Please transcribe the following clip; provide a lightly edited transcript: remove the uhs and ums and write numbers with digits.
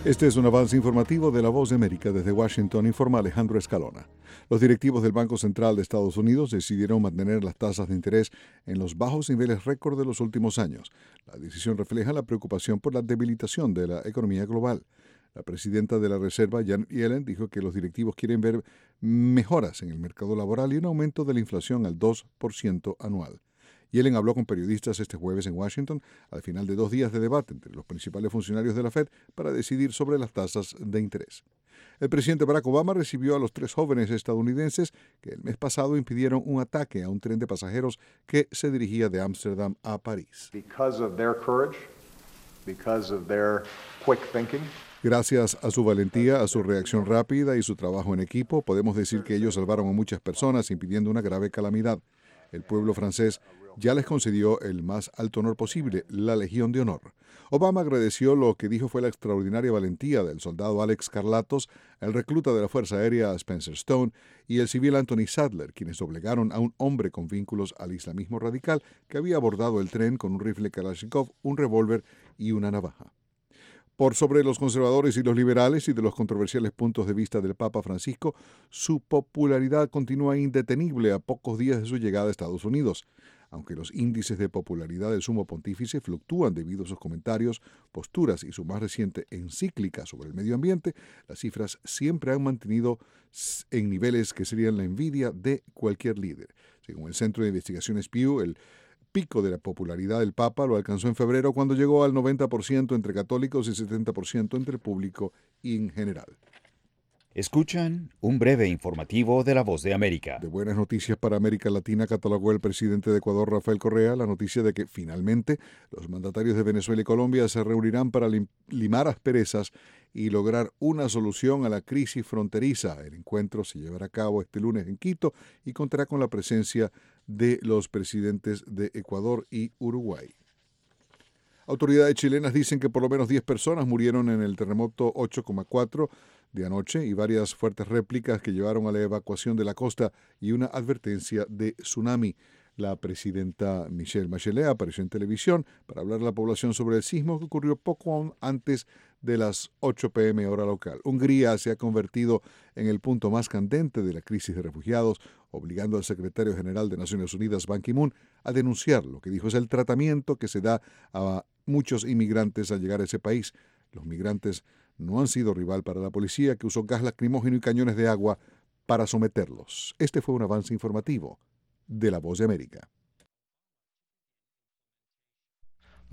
Este es un avance informativo de La Voz de América. Desde Washington informa Alejandro Escalona. Los directivos del Banco Central de Estados Unidos decidieron mantener las tasas de interés en los bajos niveles récord de los últimos años. La decisión refleja la preocupación por la debilitación de la economía global. La presidenta de la Reserva, Janet Yellen, dijo que los directivos quieren ver mejoras en el mercado laboral y un aumento de la inflación al 2% anual. Yellen habló con periodistas este jueves en Washington al final de 2 días de debate entre los principales funcionarios de la Fed para decidir sobre las tasas de interés. El presidente Barack Obama recibió a los 3 jóvenes estadounidenses que el mes pasado impidieron un ataque a un tren de pasajeros que se dirigía de Ámsterdam a París. Gracias a su valentía, a su reacción rápida y su trabajo en equipo, podemos decir que ellos salvaron a muchas personas impidiendo una grave calamidad. El pueblo francés ya les concedió el más alto honor posible, la Legión de Honor. Obama agradeció lo que dijo fue la extraordinaria valentía del soldado Alex Carlatos, el recluta de la Fuerza Aérea Spencer Stone y el civil Anthony Sadler, quienes doblegaron a un hombre con vínculos al islamismo radical que había abordado el tren con un rifle Kalashnikov, un revólver y una navaja. Por sobre los conservadores y los liberales y de los controversiales puntos de vista del Papa Francisco, su popularidad continúa indetenible a pocos días de su llegada a Estados Unidos. Aunque los índices de popularidad del sumo pontífice fluctúan debido a sus comentarios, posturas y su más reciente encíclica sobre el medio ambiente, las cifras siempre han mantenido en niveles que serían la envidia de cualquier líder. Según el Centro de Investigaciones Pew, el pico de la popularidad del Papa lo alcanzó en febrero cuando llegó al 90% entre católicos y 70% entre el público y en general. Escuchan un breve informativo de La Voz de América. De buenas noticias para América Latina catalogó el presidente de Ecuador, Rafael Correa, la noticia de que finalmente los mandatarios de Venezuela y Colombia se reunirán para limar asperezas y lograr una solución a la crisis fronteriza. El encuentro se llevará a cabo este lunes en Quito y contará con la presencia de los presidentes de Ecuador y Uruguay. Autoridades chilenas dicen que por lo menos 10 personas murieron en el terremoto 8,4 de anoche y varias fuertes réplicas que llevaron a la evacuación de la costa y una advertencia de tsunami. La presidenta Michelle Bachelet apareció en televisión para hablar a la población sobre el sismo que ocurrió poco antes de las 8 p.m. hora local. Hungría se ha convertido en el punto más candente de la crisis de refugiados, obligando al secretario general de Naciones Unidas, Ban Ki-moon, a denunciar lo que dijo es el tratamiento que se da a muchos inmigrantes al llegar a ese país. Los migrantes no han sido rival para la policía, que usó gas lacrimógeno y cañones de agua para someterlos. Este fue un avance informativo de La Voz de América.